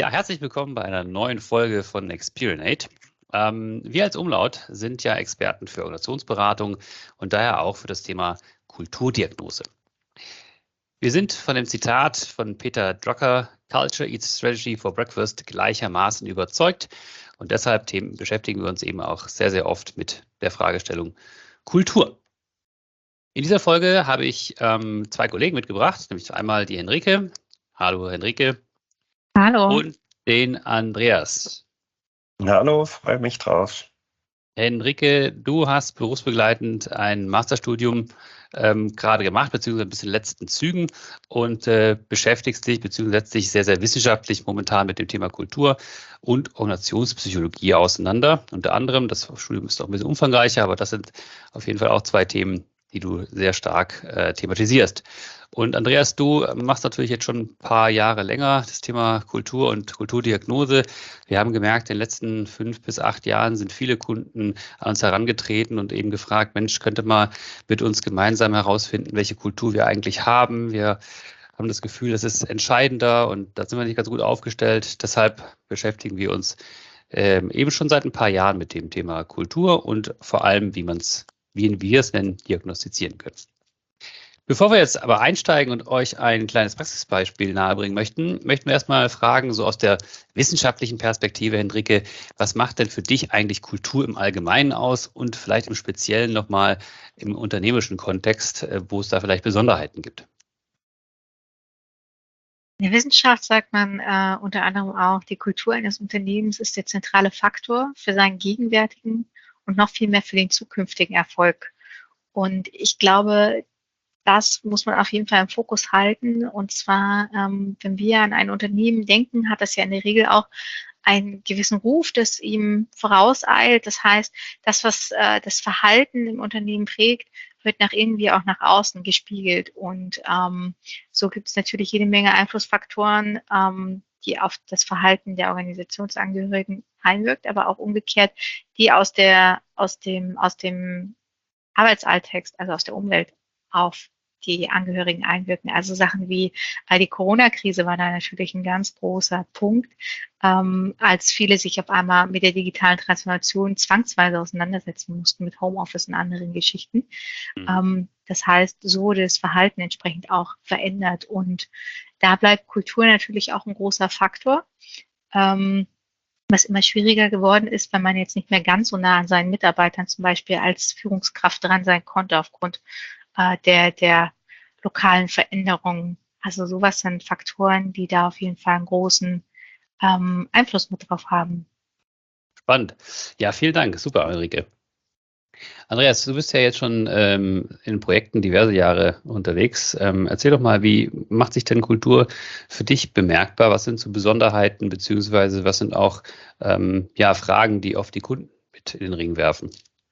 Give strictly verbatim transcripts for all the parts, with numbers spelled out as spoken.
Ja, herzlich willkommen bei einer neuen Folge von Experinate. Ähm, wir als Umlaut sind ja Experten für Organisationsberatung und daher auch für das Thema Kulturdiagnose. Wir sind von dem Zitat von Peter Drucker, Culture eats Strategy for Breakfast, gleichermaßen überzeugt und deshalb Themen beschäftigen wir uns eben auch sehr, sehr oft mit der Fragestellung Kultur. In dieser Folge habe ich ähm, zwei Kollegen mitgebracht, nämlich einmal die Henrike. Hallo Henrike. Hallo. Und den Andreas. Hallo, freue mich drauf. Henrike, du hast berufsbegleitend ein Masterstudium ähm, gerade gemacht, beziehungsweise ein bisschen in den letzten Zügen und äh, beschäftigst dich, beziehungsweise setzt dich sehr, sehr wissenschaftlich momentan mit dem Thema Kultur und Organisationspsychologie auseinander. Unter anderem, das Studium ist auch ein bisschen umfangreicher, aber das sind auf jeden Fall auch zwei Themen, die du sehr stark äh, thematisierst. Und Andreas, du machst natürlich jetzt schon ein paar Jahre länger das Thema Kultur und Kulturdiagnose. Wir haben gemerkt, in den letzten fünf bis acht Jahren sind viele Kunden an uns herangetreten und eben gefragt, Mensch, könnte mal mit uns gemeinsam herausfinden, welche Kultur wir eigentlich haben. Wir haben das Gefühl, das ist entscheidender und da sind wir nicht ganz gut aufgestellt. Deshalb beschäftigen wir uns ähm, eben schon seit ein paar Jahren mit dem Thema Kultur und vor allem, wie man es, wie wir es nennen, diagnostizieren können. Bevor wir jetzt aber einsteigen und euch ein kleines Praxisbeispiel nahebringen möchten, möchten wir erstmal fragen, so aus der wissenschaftlichen Perspektive, Henrike, was macht denn für dich eigentlich Kultur im Allgemeinen aus und vielleicht im Speziellen nochmal im unternehmerischen Kontext, wo es da vielleicht Besonderheiten gibt? In der Wissenschaft sagt man äh, unter anderem auch, die Kultur eines Unternehmens ist der zentrale Faktor für seinen gegenwärtigen und noch viel mehr für den zukünftigen Erfolg. Und ich glaube, das muss man auf jeden Fall im Fokus halten. Und zwar, ähm, wenn wir an ein Unternehmen denken, hat das ja in der Regel auch einen gewissen Ruf, das ihm vorauseilt. Das heißt, das, was äh, das Verhalten im Unternehmen prägt, wird nach irgendwie auch nach außen gespiegelt. Und ähm, so gibt es natürlich jede Menge Einflussfaktoren, ähm, die auf das Verhalten der Organisationsangehörigen einwirkt, aber auch umgekehrt, die aus der aus dem aus dem Arbeitsalltag, also aus der Umwelt, auf die Angehörigen einwirken. Also Sachen wie äh, die Corona-Krise war da natürlich ein ganz großer Punkt, ähm, als viele sich auf einmal mit der digitalen Transformation zwangsweise auseinandersetzen mussten mit Homeoffice und anderen Geschichten. Mhm. Ähm, das heißt, so wurde das Verhalten entsprechend auch verändert. Und da bleibt Kultur natürlich auch ein großer Faktor. Ähm, was immer schwieriger geworden ist, wenn man jetzt nicht mehr ganz so nah an seinen Mitarbeitern zum Beispiel als Führungskraft dran sein konnte aufgrund äh, der, der lokalen Veränderungen. Also sowas sind Faktoren, die da auf jeden Fall einen großen ähm, Einfluss mit drauf haben. Spannend. Ja, vielen Dank. Super, Ulrike. Andreas, du bist ja jetzt schon ähm, in Projekten diverse Jahre unterwegs. Ähm, erzähl doch mal, wie macht sich denn Kultur für dich bemerkbar? Was sind so Besonderheiten, beziehungsweise was sind auch ähm, ja, Fragen, die oft die Kunden mit in den Ring werfen?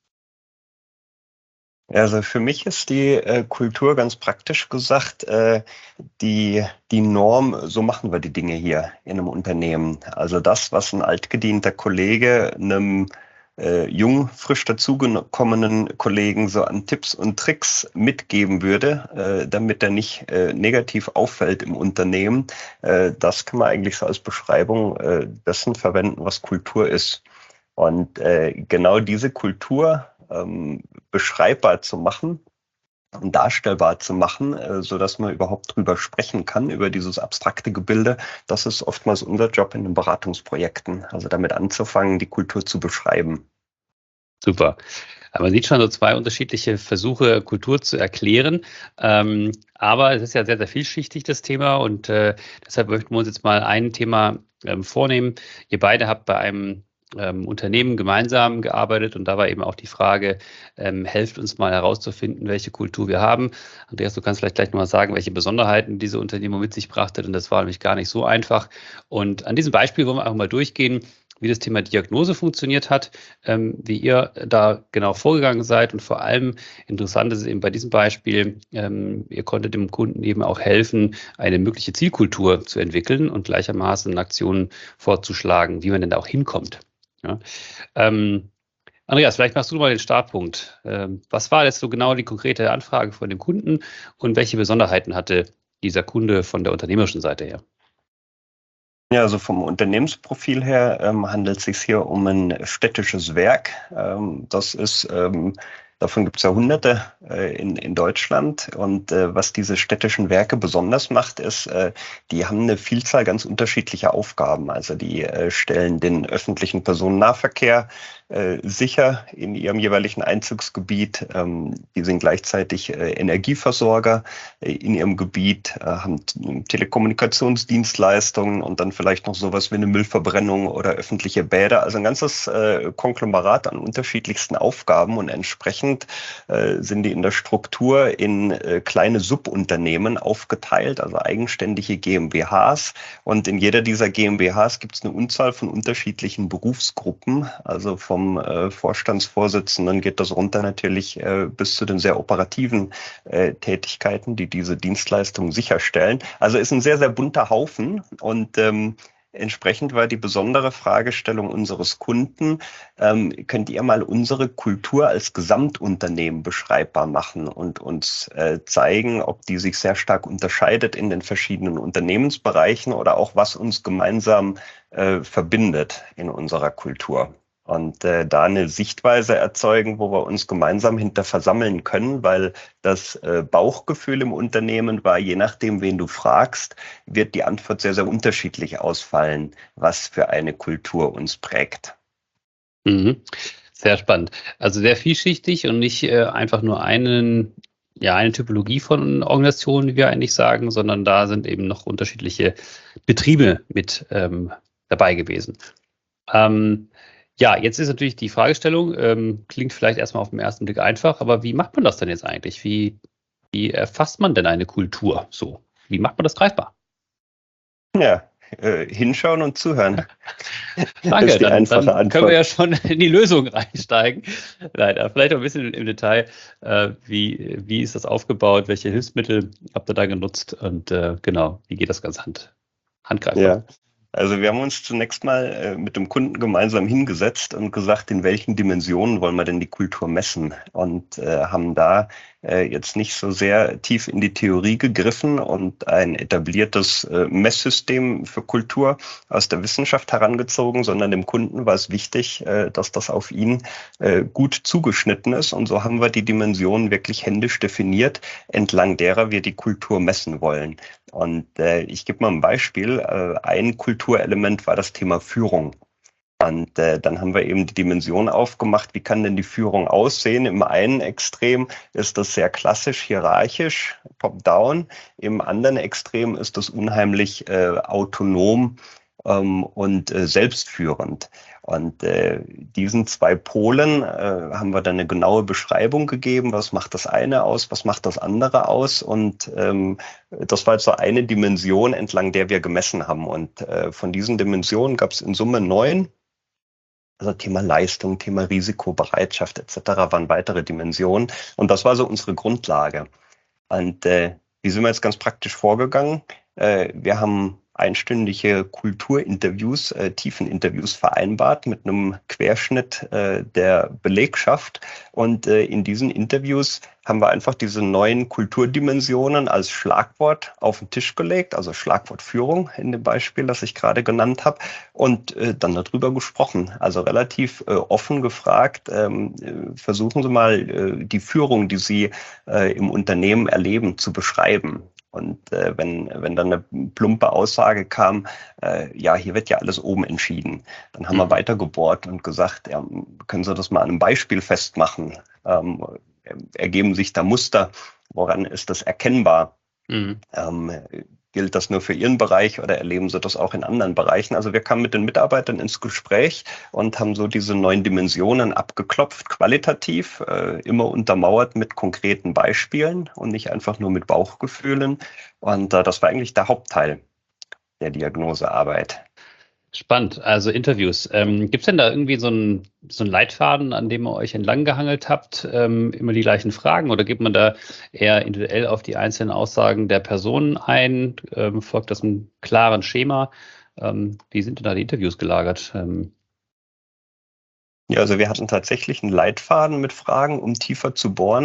Also für mich ist die äh, Kultur ganz praktisch gesagt äh, die, die Norm, so machen wir die Dinge hier in einem Unternehmen. Also das, was ein altgedienter Kollege einem äh, jung, frisch dazugekommenen Kollegen so an Tipps und Tricks mitgeben würde, äh, damit er nicht äh, negativ auffällt im Unternehmen, äh, das kann man eigentlich so als Beschreibung äh, dessen verwenden, was Kultur ist. Und äh, genau diese Kultur ähm, beschreibbar zu machen und darstellbar zu machen, äh, so dass man überhaupt drüber sprechen kann, über dieses abstrakte Gebilde, das ist oftmals unser Job in den Beratungsprojekten, also damit anzufangen, die Kultur zu beschreiben. Super. Man sieht schon so zwei unterschiedliche Versuche, Kultur zu erklären. Ähm, aber es ist ja sehr, sehr vielschichtig, das Thema. Und äh, deshalb möchten wir uns jetzt mal ein Thema ähm, vornehmen. Ihr beide habt bei einem ähm, Unternehmen gemeinsam gearbeitet und da war eben auch die Frage, ähm, helft uns mal herauszufinden, welche Kultur wir haben. Andreas, du kannst vielleicht gleich nochmal sagen, welche Besonderheiten diese Unternehmung mit sich brachte, denn das war nämlich gar nicht so einfach. Und an diesem Beispiel wollen wir auch mal durchgehen, wie das Thema Diagnose funktioniert hat, ähm, wie ihr da genau vorgegangen seid und vor allem interessant ist eben bei diesem Beispiel, ähm, ihr konntet dem Kunden eben auch helfen, eine mögliche Zielkultur zu entwickeln und gleichermaßen Aktionen vorzuschlagen, wie man denn da auch hinkommt. Ja. Ähm, Andreas, vielleicht machst du mal den Startpunkt. Ähm, was war jetzt so genau die konkrete Anfrage von dem Kunden und welche Besonderheiten hatte dieser Kunde von der unternehmerischen Seite her? Ja, also vom Unternehmensprofil her ähm, handelt es sich hier um ein städtisches Werk. Ähm, das ist, ähm, davon gibt es ja hunderte äh, in, in Deutschland. Und äh, was diese städtischen Werke besonders macht, ist, äh, die haben eine Vielzahl ganz unterschiedlicher Aufgaben. Also die äh, stellen den öffentlichen Personennahverkehr äh, sicher in ihrem jeweiligen Einzugsgebiet. Ähm, die sind gleichzeitig äh, Energieversorger äh, in ihrem Gebiet, äh, haben Telekommunikationsdienstleistungen und dann vielleicht noch sowas wie eine Müllverbrennung oder öffentliche Bäder. Also ein ganzes äh, Konglomerat an unterschiedlichsten Aufgaben und entsprechend äh, sind die in der Struktur in äh, kleine Subunternehmen aufgeteilt, also eigenständige GmbHs. Und in jeder dieser GmbHs gibt es eine Unzahl von unterschiedlichen Berufsgruppen, also vom äh, Vorstandsvorsitzenden geht das runter natürlich äh, bis zu den sehr operativen äh, Tätigkeiten, die diese Dienstleistungen sicherstellen. Also ist ein sehr, sehr bunter Haufen und ähm, entsprechend war die besondere Fragestellung unseres Kunden, ähm, könnt ihr mal unsere Kultur als Gesamtunternehmen beschreibbar machen und uns äh, zeigen, ob die sich sehr stark unterscheidet in den verschiedenen Unternehmensbereichen oder auch was uns gemeinsam äh, verbindet in unserer Kultur. Und äh, da eine Sichtweise erzeugen, wo wir uns gemeinsam hinter versammeln können, weil das äh, Bauchgefühl im Unternehmen war, je nachdem, wen du fragst, wird die Antwort sehr, sehr unterschiedlich ausfallen, was für eine Kultur uns prägt. Mhm. Sehr spannend. Also sehr vielschichtig und nicht äh, einfach nur einen, ja, eine Typologie von Organisationen, wie wir eigentlich sagen, sondern da sind eben noch unterschiedliche Betriebe mit ähm, dabei gewesen. Ähm, ja, jetzt ist natürlich die Fragestellung, ähm, klingt vielleicht erstmal auf den ersten Blick einfach, aber wie macht man das denn jetzt eigentlich? Wie, wie erfasst man denn eine Kultur so? Wie macht man das greifbar? Ja, äh, hinschauen und zuhören. Danke, ist die dann, einfache dann können wir Antwort. ja schon in die Lösung reinsteigen. Nein, aber vielleicht auch ein bisschen im Detail. Äh, wie, wie ist das aufgebaut? Welche Hilfsmittel habt ihr da genutzt? Und äh, genau, wie geht das ganz hand, handgreifbar? Ja. Also wir haben uns zunächst mal äh, mit dem Kunden gemeinsam hingesetzt und gesagt, in welchen Dimensionen wollen wir denn die Kultur messen? Und äh, haben da äh, jetzt nicht so sehr tief in die Theorie gegriffen und ein etabliertes äh, Messsystem für Kultur aus der Wissenschaft herangezogen, sondern dem Kunden war es wichtig, äh, dass das auf ihn äh, gut zugeschnitten ist. Und so haben wir die Dimensionen wirklich händisch definiert, entlang derer wir die Kultur messen wollen. Und äh, ich gebe mal ein Beispiel. Äh, ein Kulturelement war das Thema Führung. Und äh, dann haben wir eben die Dimension aufgemacht, wie kann denn die Führung aussehen? Im einen Extrem ist das sehr klassisch, hierarchisch, top-down. Im anderen Extrem ist das unheimlich äh, autonom ähm, und äh, selbstführend. Und äh, diesen zwei Polen äh, haben wir dann eine genaue Beschreibung gegeben, was macht das eine aus, was macht das andere aus. Und ähm, das war jetzt so eine Dimension, entlang der wir gemessen haben. Und äh, von diesen Dimensionen gab es in Summe neun. Also Thema Leistung, Thema Risikobereitschaft et cetera waren weitere Dimensionen. Und das war so unsere Grundlage. Und äh, wie sind wir jetzt ganz praktisch vorgegangen? Äh, wir haben einstündige Kulturinterviews, äh, Tiefeninterviews vereinbart mit einem Querschnitt äh, der Belegschaft. Und äh, in diesen Interviews haben wir einfach diese neuen Kulturdimensionen als Schlagwort auf den Tisch gelegt, also Schlagwort Führung in dem Beispiel, das ich gerade genannt habe, und äh, dann darüber gesprochen. Also relativ äh, offen gefragt, ähm, versuchen Sie mal äh, die Führung, die Sie äh, im Unternehmen erleben, zu beschreiben. Und äh, wenn, wenn dann eine plumpe Aussage kam, äh, ja, hier wird ja alles oben entschieden, dann haben mhm. wir weiter gebohrt und gesagt, ja, können Sie das mal an einem Beispiel festmachen? Ähm, ergeben sich da Muster? Woran ist das erkennbar? Mhm. Ähm, gilt das nur für Ihren Bereich oder erleben Sie das auch in anderen Bereichen? Also wir kamen mit den Mitarbeitern ins Gespräch und haben so diese neuen Dimensionen abgeklopft, qualitativ, äh, immer untermauert mit konkreten Beispielen und nicht einfach nur mit Bauchgefühlen. Und äh, das war eigentlich der Hauptteil der Diagnosearbeit. Spannend, also Interviews. Ähm, gibt es denn da irgendwie so einen so einen Leitfaden, an dem ihr euch entlang gehangelt habt, ähm, immer die gleichen Fragen, oder geht man da eher individuell auf die einzelnen Aussagen der Personen ein? Ähm, folgt das einem klaren Schema? Ähm, wie sind denn da die Interviews gelagert? Ähm, Ja, also wir hatten tatsächlich einen Leitfaden mit Fragen, um tiefer zu bohren.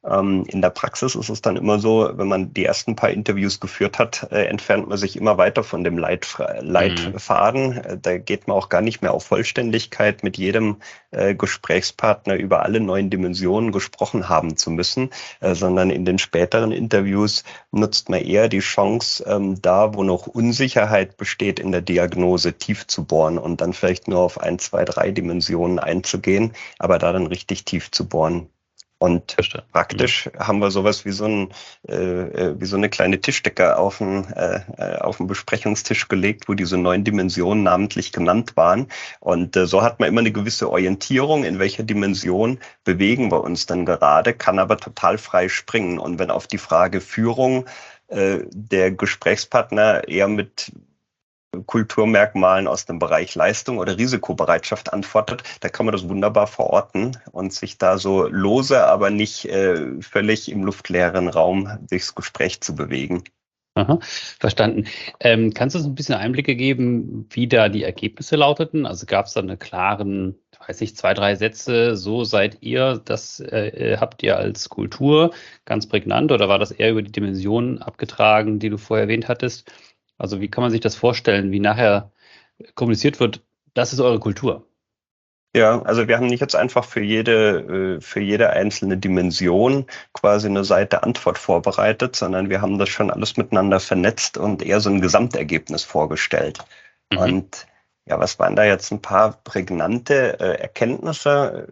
Ähm, in der Praxis ist es dann immer so, wenn man die ersten paar Interviews geführt hat, äh, entfernt man sich immer weiter von dem Leitf- Leitfaden. Mhm. Da geht man auch gar nicht mehr auf Vollständigkeit, mit jedem äh, Gesprächspartner über alle neuen Dimensionen gesprochen haben zu müssen, äh, sondern in den späteren Interviews nutzt man eher die Chance, ähm, da, wo noch Unsicherheit besteht in der Diagnose, tief zu bohren und dann vielleicht nur auf ein, zwei, drei Dimensionen einzugehen, aber da dann richtig tief zu bohren. Und Verstehe. praktisch mhm. haben wir sowas wie so, ein, äh, wie so eine kleine Tischdecke auf den, äh, auf den Besprechungstisch gelegt, wo diese neun Dimensionen namentlich genannt waren. Und äh, so hat man immer eine gewisse Orientierung, in welcher Dimension bewegen wir uns dann gerade, kann aber total frei springen. Und wenn auf die Frage Führung äh, der Gesprächspartner eher mit Kulturmerkmalen aus dem Bereich Leistung oder Risikobereitschaft antwortet, da kann man das wunderbar verorten und sich da so lose, aber nicht äh, völlig im luftleeren Raum durchs Gespräch zu bewegen. Aha, verstanden. Ähm, kannst du uns ein bisschen Einblicke geben, wie da die Ergebnisse lauteten? Also gab es da eine klaren, weiß nicht, zwei, drei Sätze, so seid ihr, das äh, habt ihr als Kultur ganz prägnant, oder war das eher über die Dimensionen abgetragen, die du vorher erwähnt hattest? Also wie kann man sich das vorstellen, wie nachher kommuniziert wird, das ist eure Kultur? Ja, also wir haben nicht jetzt einfach für jede, für jede einzelne Dimension quasi eine Seite Antwort vorbereitet, sondern wir haben das schon alles miteinander vernetzt und eher so ein Gesamtergebnis vorgestellt. Mhm. Und ja, was waren da jetzt ein paar prägnante äh, Erkenntnisse?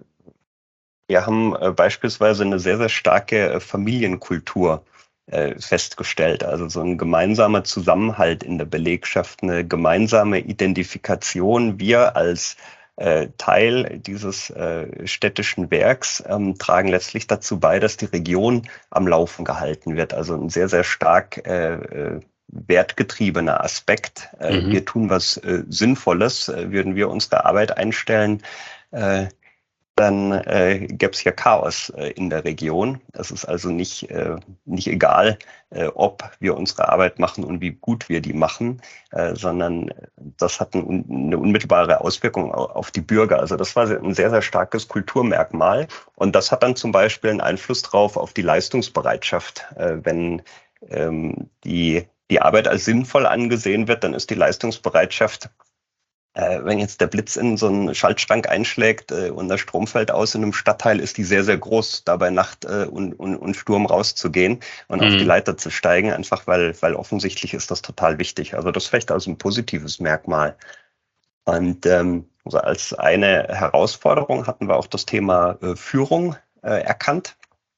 Wir haben äh, beispielsweise eine sehr, sehr starke äh, Familienkultur festgestellt. Also so ein gemeinsamer Zusammenhalt in der Belegschaft, eine gemeinsame Identifikation. Wir als äh, Teil dieses äh, städtischen Werks ähm, tragen letztlich dazu bei, dass die Region am Laufen gehalten wird. Also ein sehr, sehr stark äh, wertgetriebener Aspekt. Äh, mhm. Wir tun was äh, Sinnvolles. Äh, würden wir unsere Arbeit einstellen, äh, dann äh, gäbe es ja Chaos äh, in der Region. Es ist also nicht, äh, nicht egal, äh, ob wir unsere Arbeit machen und wie gut wir die machen, äh, sondern das hat ein, eine unmittelbare Auswirkung auf die Bürger. Also das war ein sehr, sehr starkes Kulturmerkmal. Und das hat dann zum Beispiel einen Einfluss drauf auf die Leistungsbereitschaft. Äh, wenn ähm, die, die Arbeit als sinnvoll angesehen wird, dann ist die Leistungsbereitschaft, Äh, wenn jetzt der Blitz in so einen Schaltschrank einschlägt äh, und der Strom fällt aus in einem Stadtteil, ist die sehr, sehr groß, da bei Nacht äh, und, und, und Sturm rauszugehen und mhm. auf die Leiter zu steigen, einfach weil, weil offensichtlich ist das total wichtig. Also das ist vielleicht also ein positives Merkmal. Und ähm, also als eine Herausforderung hatten wir auch das Thema äh, Führung äh, erkannt.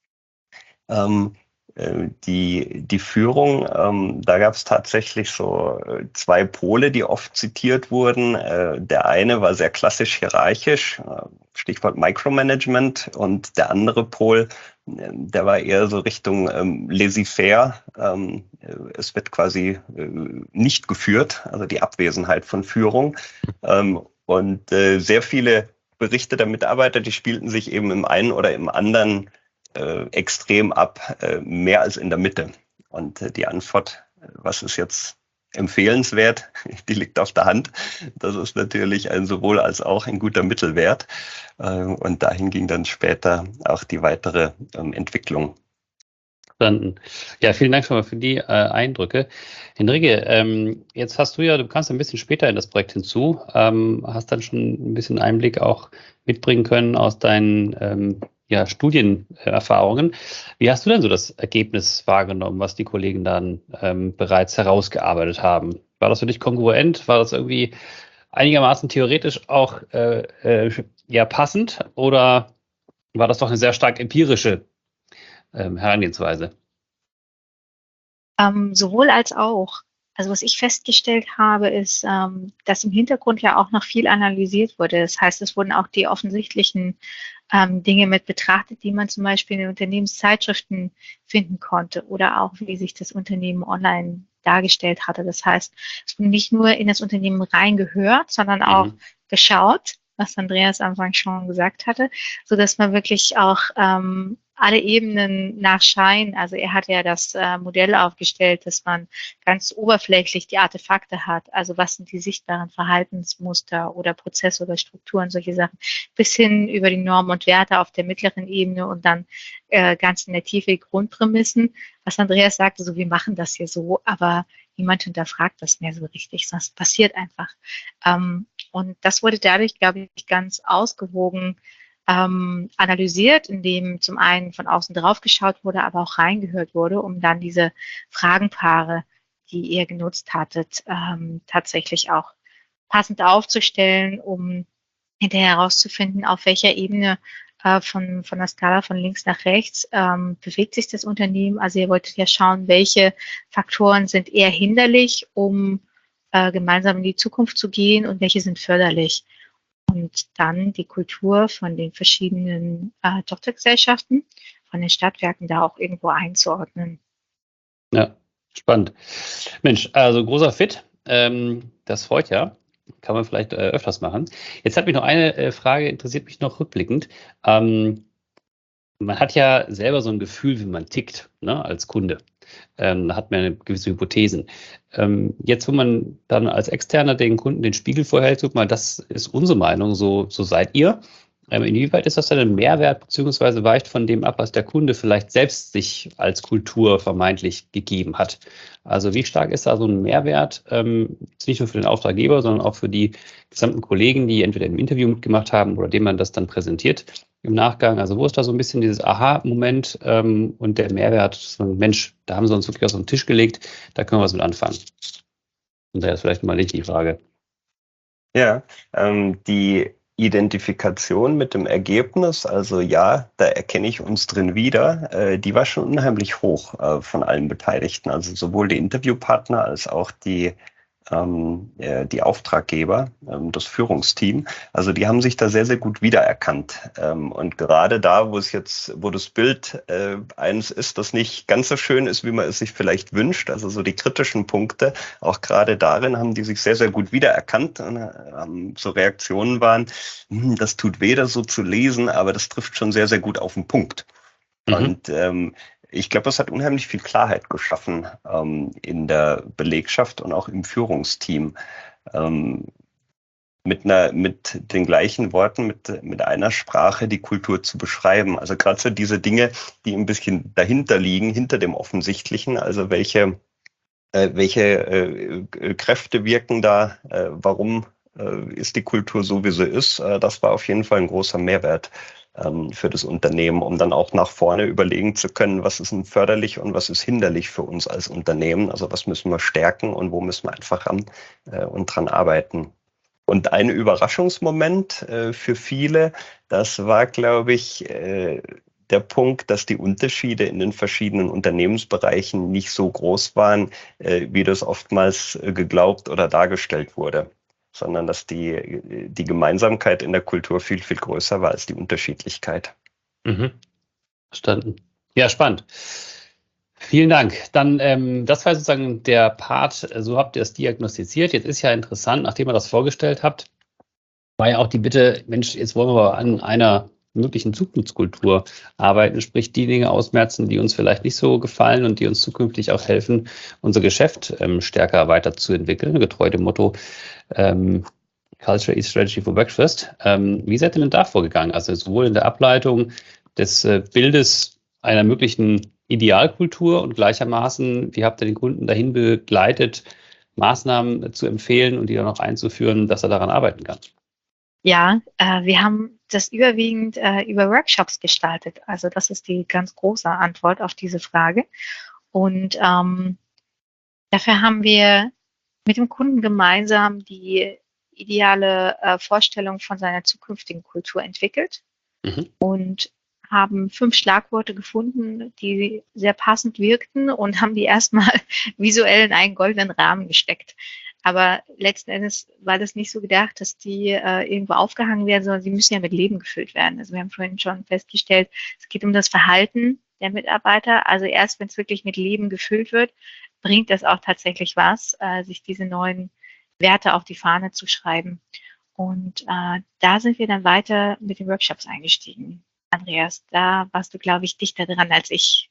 Ähm, Die, die Führung, ähm, da gab es tatsächlich so zwei Pole, die oft zitiert wurden. Äh, der eine war sehr klassisch hierarchisch, äh, Stichwort Micromanagement, und der andere Pol, äh, der war eher so Richtung ähm, laissez-faire. Ähm, es wird quasi äh, nicht geführt, also die Abwesenheit von Führung. Ähm, und äh, sehr viele Berichte der Mitarbeiter, die spielten sich eben im einen oder im anderen Äh, extrem ab, äh, mehr als in der Mitte. Und äh, die Antwort, was ist jetzt empfehlenswert, die liegt auf der Hand. Das ist natürlich ein sowohl als auch ein guter Mittelwert. Äh, und dahin ging dann später auch die weitere ähm, Entwicklung. Ja, vielen Dank schon mal für die äh, Eindrücke. Henrike, ähm, jetzt hast du ja, du kannst ein bisschen später in das Projekt hinzu, ähm, hast dann schon ein bisschen Einblick auch mitbringen können aus deinen ähm, ja, Studienerfahrungen. Wie hast du denn so das Ergebnis wahrgenommen, was die Kollegen dann ähm, bereits herausgearbeitet haben? War das für dich kongruent? War das irgendwie einigermaßen theoretisch auch äh, äh, ja, passend? Oder war das doch eine sehr stark empirische ähm, Herangehensweise? Ähm, sowohl als auch. Also was ich festgestellt habe, ist, ähm, dass im Hintergrund ja auch noch viel analysiert wurde. Das heißt, es wurden auch die offensichtlichen ähm, Dinge mit betrachtet, die man zum Beispiel in den Unternehmenszeitschriften finden konnte oder auch, wie sich das Unternehmen online dargestellt hatte. Das heißt, es wurde nicht nur in das Unternehmen reingehört, sondern auch mhm. geschaut, was Andreas am Anfang schon gesagt hatte, so dass man wirklich auch ähm, alle Ebenen nach Schein. Also er hat ja das äh, Modell aufgestellt, dass man ganz oberflächlich die Artefakte hat. Also was sind die sichtbaren Verhaltensmuster oder Prozesse oder Strukturen, solche Sachen, bis hin über die Normen und Werte auf der mittleren Ebene und dann äh, ganz in der Tiefe die Grundprämissen. Was Andreas sagte, so wir machen das hier so, aber niemand hinterfragt das mehr so richtig, sonst passiert einfach. Ähm, und das wurde dadurch, glaube ich, ganz ausgewogen ähm, analysiert, indem zum einen von außen drauf geschaut wurde, aber auch reingehört wurde, um dann diese Fragenpaare, die ihr genutzt hattet, ähm, tatsächlich auch passend aufzustellen, um hinterher herauszufinden, auf welcher Ebene äh, von, von der Skala von links nach rechts ähm, bewegt sich das Unternehmen. Also ihr wolltet ja schauen, welche Faktoren sind eher hinderlich, um äh, gemeinsam in die Zukunft zu gehen und welche sind förderlich. Und dann die Kultur von den verschiedenen äh, Tochtergesellschaften, von den Stadtwerken da auch irgendwo einzuordnen. Ja, spannend. Mensch, also großer Fit. Ähm, das freut ja. Kann man vielleicht äh, öfters machen. Jetzt hat mich noch eine äh, Frage, interessiert mich noch rückblickend. Ähm, man hat ja selber so ein Gefühl, wie man tickt, ne, als Kunde. Ähm, da hat man eine gewisse Hypothesen. Ähm, jetzt, wo man dann als Externer den Kunden den Spiegel vorhält, guck mal, das ist unsere Meinung, so, so seid ihr. Ähm, inwieweit ist das dann ein Mehrwert, beziehungsweise weicht von dem ab, was der Kunde vielleicht selbst sich als Kultur vermeintlich gegeben hat? Also wie stark ist da so ein Mehrwert, ähm, nicht nur für den Auftraggeber, sondern auch für die gesamten Kollegen, die entweder im Interview mitgemacht haben oder dem man das dann präsentiert im Nachgang? Also wo ist da so ein bisschen dieses Aha-Moment ähm, und der Mehrwert, so ein Mensch, da haben sie uns wirklich auf den Tisch gelegt, da können wir was mit anfangen. Und da ist vielleicht mal nicht die Frage. Ja, ähm, die Identifikation mit dem Ergebnis, also ja, da erkenne ich uns drin wieder, äh, die war schon unheimlich hoch äh, von allen Beteiligten, also sowohl die Interviewpartner als auch die ähm, äh, die Auftraggeber, ähm, das Führungsteam. Also die haben sich da sehr, sehr gut wiedererkannt. Ähm, und gerade da, wo es jetzt, wo das Bild äh, eines ist, das nicht ganz so schön ist, wie man es sich vielleicht wünscht, also so die kritischen Punkte, auch gerade darin haben die sich sehr, sehr gut wiedererkannt und ähm, so Reaktionen waren, hm, das tut weh, das so zu lesen, aber das trifft schon sehr, sehr gut auf den Punkt. Mhm. Und ähm, ich glaube, das hat unheimlich viel Klarheit geschaffen ähm, in der Belegschaft und auch im Führungsteam. Ähm, mit einer, mit den gleichen Worten, mit, mit einer Sprache die Kultur zu beschreiben. Also gerade so diese Dinge, die ein bisschen dahinter liegen, hinter dem Offensichtlichen. Also welche, äh, welche äh, Kräfte wirken da, äh, warum äh, ist die Kultur so, wie sie ist. Äh, das war auf jeden Fall ein großer Mehrwert für das Unternehmen, um dann auch nach vorne überlegen zu können, was ist denn förderlich und was ist hinderlich für uns als Unternehmen. Also was müssen wir stärken und wo müssen wir einfach ran äh, und dran arbeiten. Und ein Überraschungsmoment äh, für viele, das war, glaube ich, äh, der Punkt, dass die Unterschiede in den verschiedenen Unternehmensbereichen nicht so groß waren, äh, wie das oftmals äh, geglaubt oder dargestellt wurde, sondern dass die, die Gemeinsamkeit in der Kultur viel, viel größer war als die Unterschiedlichkeit. Mhm. Verstanden. Ja, spannend. Vielen Dank. Dann, ähm, das war sozusagen der Part, so habt ihr es diagnostiziert. Jetzt ist ja interessant, nachdem ihr das vorgestellt habt, war ja auch die Bitte, Mensch, jetzt wollen wir aber an einer möglichen Zukunftskultur arbeiten, sprich die Dinge ausmerzen, die uns vielleicht nicht so gefallen und die uns zukünftig auch helfen, unser Geschäft ähm, stärker weiterzuentwickeln, getreu dem Motto ähm, Culture is Strategy for Breakfast. Ähm, wie seid ihr denn da vorgegangen? Also sowohl in der Ableitung des äh, Bildes einer möglichen Idealkultur und gleichermaßen, wie habt ihr den Kunden dahin begleitet, Maßnahmen zu empfehlen und die dann auch einzuführen, dass er daran arbeiten kann? Ja, äh, wir haben das überwiegend äh, über Workshops gestaltet. Also das ist die ganz große Antwort auf diese Frage. Und ähm, dafür haben wir mit dem Kunden gemeinsam die ideale äh, Vorstellung von seiner zukünftigen Kultur entwickelt mhm. und haben fünf Schlagworte gefunden, die sehr passend wirkten und haben die erstmal visuell in einen goldenen Rahmen gesteckt. Aber letzten Endes war das nicht so gedacht, dass die äh, irgendwo aufgehangen werden, sondern sie müssen ja mit Leben gefüllt werden. Also wir haben vorhin schon festgestellt, es geht um das Verhalten der Mitarbeiter. Also erst wenn es wirklich mit Leben gefüllt wird, bringt das auch tatsächlich was, äh, sich diese neuen Werte auf die Fahne zu schreiben. Und äh, da sind wir dann weiter mit den Workshops eingestiegen. Andreas. Da warst du, glaube ich, dichter dran als ich.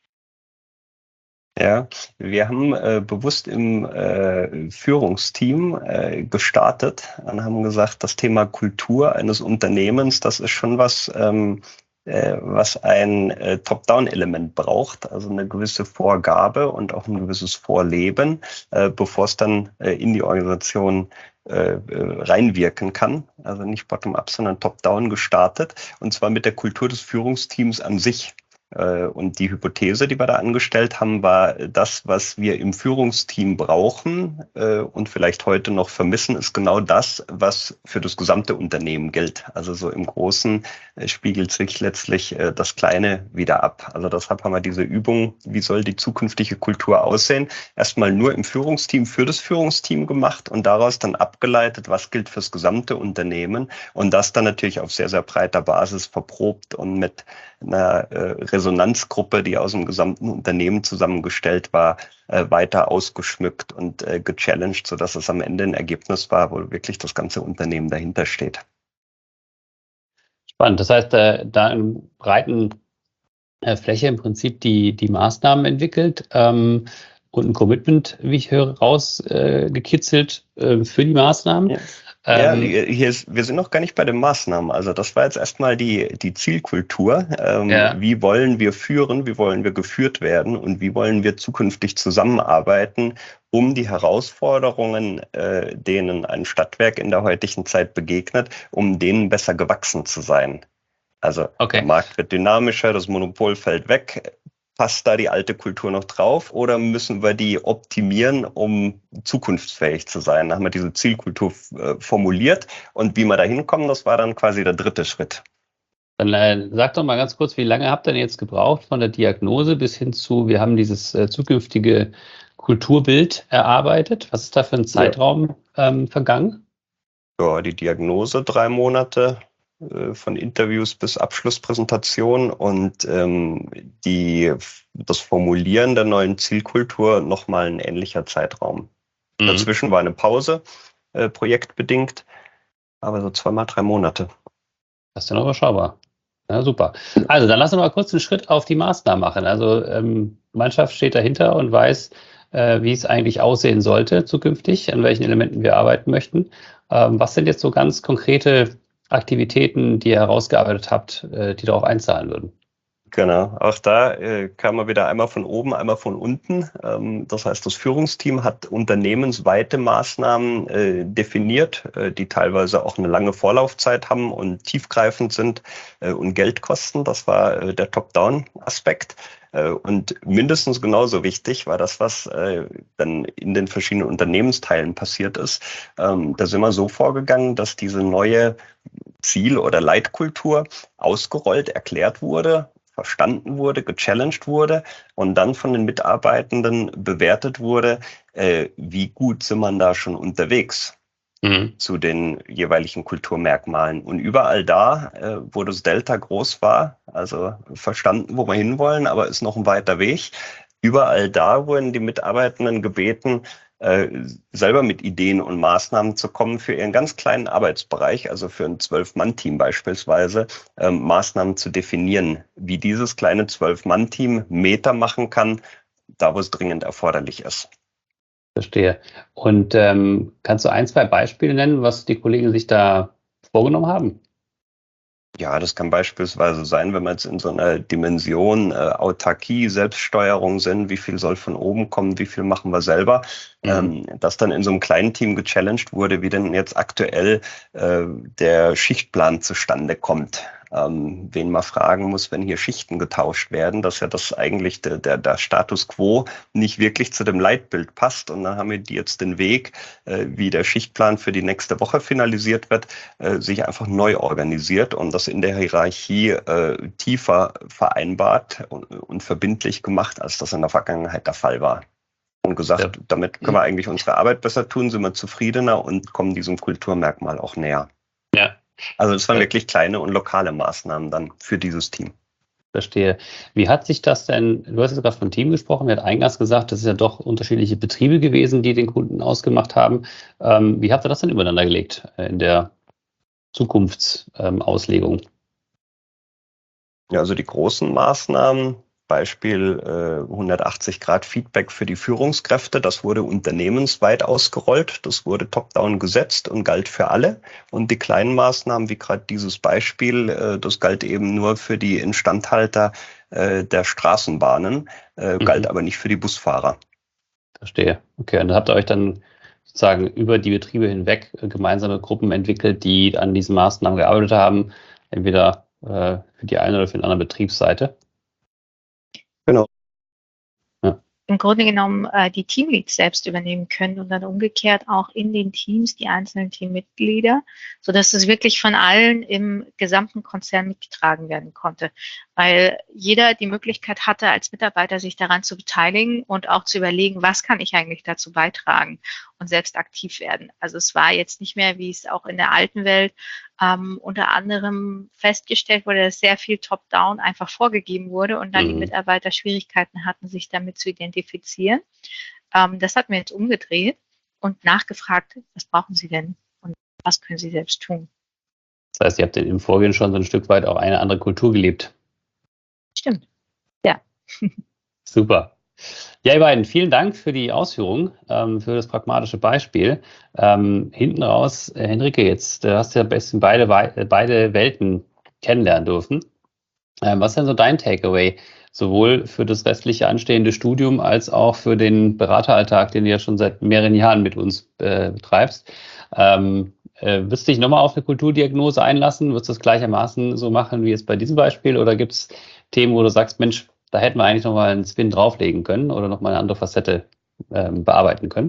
Ja, wir haben äh, bewusst im äh, Führungsteam äh, gestartet und haben gesagt, das Thema Kultur eines Unternehmens, das ist schon was, ähm, äh, was ein äh, Top-Down-Element braucht, also eine gewisse Vorgabe und auch ein gewisses Vorleben, äh, bevor es dann äh, in die Organisation äh, reinwirken kann. Also nicht bottom-up, sondern top-down gestartet, und zwar mit der Kultur des Führungsteams an sich. Und die Hypothese, die wir da angestellt haben, war, das, was wir im Führungsteam brauchen äh, und vielleicht heute noch vermissen, ist genau das, was für das gesamte Unternehmen gilt. Also so im Großen äh, spiegelt sich letztlich äh, das Kleine wieder ab. Also deshalb haben wir diese Übung, wie soll die zukünftige Kultur aussehen, erstmal nur im Führungsteam für das Führungsteam gemacht und daraus dann abgeleitet, was gilt fürs gesamte Unternehmen, und das dann natürlich auf sehr, sehr breiter Basis verprobt und mit einer äh, Resonanzgruppe, die aus dem gesamten Unternehmen zusammengestellt war, äh, weiter ausgeschmückt und äh, gechallenged, sodass es am Ende ein Ergebnis war, wo wirklich das ganze Unternehmen dahinter steht. Spannend. Das heißt, äh, da in breiten äh, Fläche im Prinzip die, die Maßnahmen entwickelt ähm, und ein Commitment, wie ich höre, rausgekitzelt äh, für die Maßnahmen. Ja. Ja, Ähm, hier ist, wir sind noch gar nicht bei den Maßnahmen. Also das war jetzt erstmal die, die Zielkultur. Ähm, ja. Wie wollen wir führen, wie wollen wir geführt werden und wie wollen wir zukünftig zusammenarbeiten, um die Herausforderungen, äh, denen ein Stadtwerk in der heutigen Zeit begegnet, um denen besser gewachsen zu sein. Also Okay. Der Markt wird dynamischer, das Monopol fällt weg. Passt da die alte Kultur noch drauf oder müssen wir die optimieren, um zukunftsfähig zu sein? Da haben wir diese Zielkultur äh, formuliert, und wie wir da hinkommen, das war dann quasi der dritte Schritt. Dann äh, sag doch mal ganz kurz, wie lange habt ihr denn jetzt gebraucht von der Diagnose bis hin zu, wir haben dieses äh, zukünftige Kulturbild erarbeitet? Was ist da für ein Zeitraum ähm, vergangen? Ja, die Diagnose drei Monate, äh, von Interviews bis Abschlusspräsentation, und ähm, die, das Formulieren der neuen Zielkultur nochmal ein ähnlicher Zeitraum. Mhm. Dazwischen war eine Pause, äh, projektbedingt, aber so zweimal drei Monate. Das ist ja noch überschaubar. Ja, super. Also dann lass uns mal kurz einen Schritt auf die Maßnahmen machen. Also ähm, die Mannschaft steht dahinter und weiß, äh, wie es eigentlich aussehen sollte zukünftig, an welchen Elementen wir arbeiten möchten. Ähm, was sind jetzt so ganz konkrete Aktivitäten, die ihr herausgearbeitet habt, äh, die darauf einzahlen würden? Genau, auch da äh, kam man wieder einmal von oben, einmal von unten. Ähm, das heißt, das Führungsteam hat unternehmensweite Maßnahmen äh, definiert, äh, die teilweise auch eine lange Vorlaufzeit haben und tiefgreifend sind äh, und Geld kosten. Das war äh, der Top-Down-Aspekt. Äh, und mindestens genauso wichtig war das, was äh, dann in den verschiedenen Unternehmensteilen passiert ist. Ähm, da sind wir so vorgegangen, dass diese neue Ziel- oder Leitkultur ausgerollt, erklärt wurde, verstanden wurde, gechallenged wurde und dann von den Mitarbeitenden bewertet wurde, äh, wie gut sind man da schon unterwegs mhm. zu den jeweiligen Kulturmerkmalen. Und überall da, äh, wo das Delta groß war, also verstanden, wo wir hinwollen, aber ist noch ein weiter Weg, überall da wurden die Mitarbeitenden gebeten, selber mit Ideen und Maßnahmen zu kommen für ihren ganz kleinen Arbeitsbereich, also für ein Zwölf-Mann-Team beispielsweise, ähm, Maßnahmen zu definieren, wie dieses kleine Zwölf-Mann-Team Meter machen kann, da wo es dringend erforderlich ist. Verstehe. Und ähm, kannst du ein, zwei Beispiele nennen, was die Kollegen sich da vorgenommen haben? Ja, das kann beispielsweise sein, wenn wir jetzt in so einer Dimension äh, Autarkie, Selbststeuerung sind, wie viel soll von oben kommen, wie viel machen wir selber, mhm. ähm, dass dann in so einem kleinen Team gechallenged wurde, wie denn jetzt aktuell äh, der Schichtplan zustande kommt. Ähm, wen man fragen muss, wenn hier Schichten getauscht werden, dass ja das eigentlich der, der, der Status quo nicht wirklich zu dem Leitbild passt. Und dann haben wir die jetzt den Weg, äh, wie der Schichtplan für die nächste Woche finalisiert wird, äh, sich einfach neu organisiert und das in der Hierarchie äh, tiefer vereinbart und, und verbindlich gemacht, als das in der Vergangenheit der Fall war. Und gesagt, ja. damit können wir eigentlich unsere Arbeit besser tun, sind wir zufriedener und kommen diesem Kulturmerkmal auch näher. Ja. Also es waren wirklich kleine und lokale Maßnahmen dann für dieses Team. Verstehe. Wie hat sich das denn, du hast jetzt gerade von Team gesprochen, wir hatten eingangs gesagt, das ist ja doch unterschiedliche Betriebe gewesen, die den Kunden ausgemacht haben. Ähm, wie habt ihr das denn übereinander gelegt in der Zukunftsauslegung? Ja, also die großen Maßnahmen, Beispiel äh, hundertachtzig Grad Feedback für die Führungskräfte, das wurde unternehmensweit ausgerollt, das wurde top-down gesetzt und galt für alle. Und die kleinen Maßnahmen, wie gerade dieses Beispiel, äh, das galt eben nur für die Instandhalter äh, der Straßenbahnen, äh, Mhm. galt aber nicht für die Busfahrer. Verstehe. Okay, und dann habt ihr euch dann sozusagen über die Betriebe hinweg äh, gemeinsame Gruppen entwickelt, die an diesen Maßnahmen gearbeitet haben, entweder äh, für die eine oder für die andere Betriebsseite. Genau. Im Grunde genommen äh, die Teamleads selbst übernehmen können und dann umgekehrt auch in den Teams die einzelnen Teammitglieder, sodass es wirklich von allen im gesamten Konzern mitgetragen werden konnte, weil jeder die Möglichkeit hatte, als Mitarbeiter sich daran zu beteiligen und auch zu überlegen, was kann ich eigentlich dazu beitragen und selbst aktiv werden. Also es war jetzt nicht mehr, wie es auch in der alten Welt ähm, unter anderem festgestellt wurde, dass sehr viel Top-Down einfach vorgegeben wurde und dann Mhm. die Mitarbeiter Schwierigkeiten hatten, sich damit zu identifizieren. Ähm, das hatten wir jetzt umgedreht und nachgefragt, was brauchen Sie denn und was können Sie selbst tun? Das heißt, ihr habt im Vorgehen schon so ein Stück weit auch eine andere Kultur gelebt. Stimmt, ja. Super. Ja, ihr beiden, vielen Dank für die Ausführung, ähm, für das pragmatische Beispiel. Ähm, hinten raus, äh, Henrike, jetzt äh, hast du ja besten beide, beide Welten kennenlernen dürfen. Ähm, was ist denn so dein Takeaway, sowohl für das restliche anstehende Studium als auch für den Berateralltag, den du ja schon seit mehreren Jahren mit uns äh, betreibst? Ähm, äh, wirst du dich nochmal auf eine Kulturdiagnose einlassen? Wirst du das gleichermaßen so machen wie jetzt bei diesem Beispiel? Oder gibt es Themen, wo du sagst, Mensch, da hätten wir eigentlich nochmal einen Spin drauflegen können oder nochmal eine andere Facette ähm, bearbeiten können?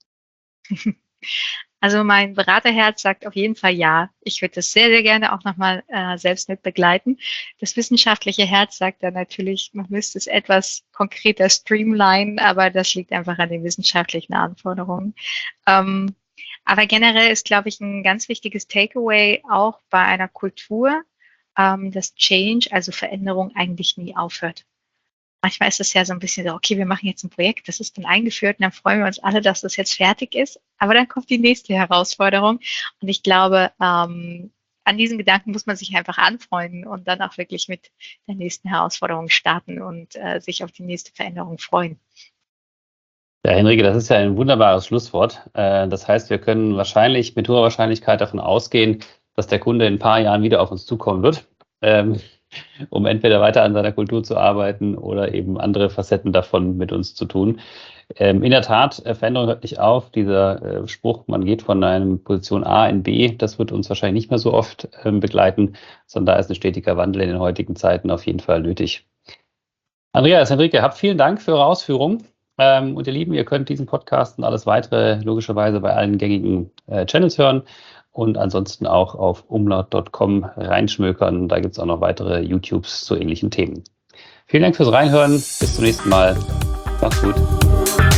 Also mein Beraterherz sagt auf jeden Fall ja. Ich würde das sehr, sehr gerne auch nochmal äh, selbst mit begleiten. Das wissenschaftliche Herz sagt dann natürlich, man müsste es etwas konkreter streamlinen, aber das liegt einfach an den wissenschaftlichen Anforderungen. Ähm, aber generell ist, glaube ich, ein ganz wichtiges Takeaway auch bei einer Kultur, ähm, dass Change, also Veränderung, eigentlich nie aufhört. Manchmal ist es ja so ein bisschen so, okay, wir machen jetzt ein Projekt, das ist dann eingeführt und dann freuen wir uns alle, dass das jetzt fertig ist. Aber dann kommt die nächste Herausforderung. Und ich glaube, ähm, an diesen Gedanken muss man sich einfach anfreunden und dann auch wirklich mit der nächsten Herausforderung starten und äh, sich auf die nächste Veränderung freuen. Ja, Henrike, das ist ja ein wunderbares Schlusswort. Äh, das heißt, wir können wahrscheinlich mit hoher Wahrscheinlichkeit davon ausgehen, dass der Kunde in ein paar Jahren wieder auf uns zukommen wird. Ähm, um entweder weiter an seiner Kultur zu arbeiten oder eben andere Facetten davon mit uns zu tun. Ähm, in der Tat, Veränderung hört nicht auf. Dieser äh, Spruch, man geht von einer Position A in B, das wird uns wahrscheinlich nicht mehr so oft ähm, begleiten, sondern da ist ein stetiger Wandel in den heutigen Zeiten auf jeden Fall nötig. Andreas, Henrike, habt vielen Dank für eure Ausführungen. Ähm, und ihr Lieben, ihr könnt diesen Podcast und alles weitere logischerweise bei allen gängigen äh, Channels hören. Und ansonsten auch auf umlaut Punkt com reinschmökern. Da gibt es auch noch weitere YouTubes zu ähnlichen Themen. Vielen Dank fürs Reinhören. Bis zum nächsten Mal. Macht's gut.